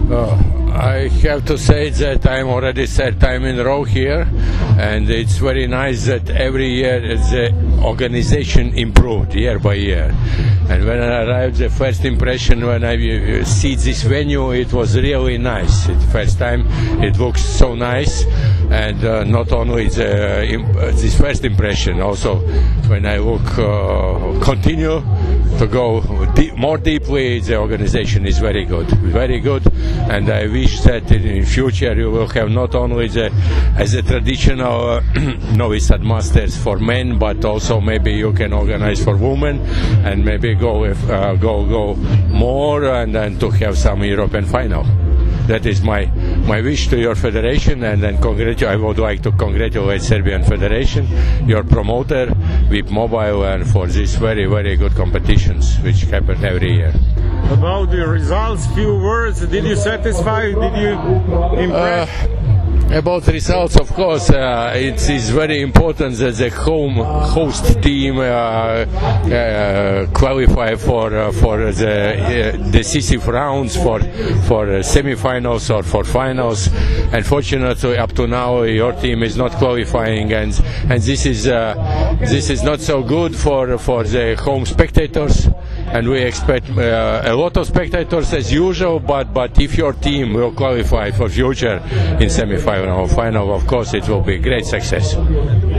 I have to say that I'm already third time in a row here, and it's very nice that every year the organization improved year by year. And when I arrived, the first impression when I see this venue, it was really nice. The first time it looks so nice, and not only this first impression, also when I look continue to go more deeply, the organization is very good, and I wish that in future you will have not only as a traditional Novi Sad Masters for men, but also maybe you can organize for women, and maybe go more, and then to have some European final. That is my wish to your federation, and then I would like to congratulate Serbian Federation, your promoter, VIP Mobile, and for these very, very good competitions which happen every year. About the results, few words. Did you satisfy? Did you impress? About results, of course, it is very important that the host team qualify for the decisive rounds, for semi-finals or for finals. Unfortunately, up to now, your team is not qualifying, and this is not so good for the home spectators. And we expect a lot of spectators as usual, but if your team will qualify for future in semi-final or final, of course it will be a great success.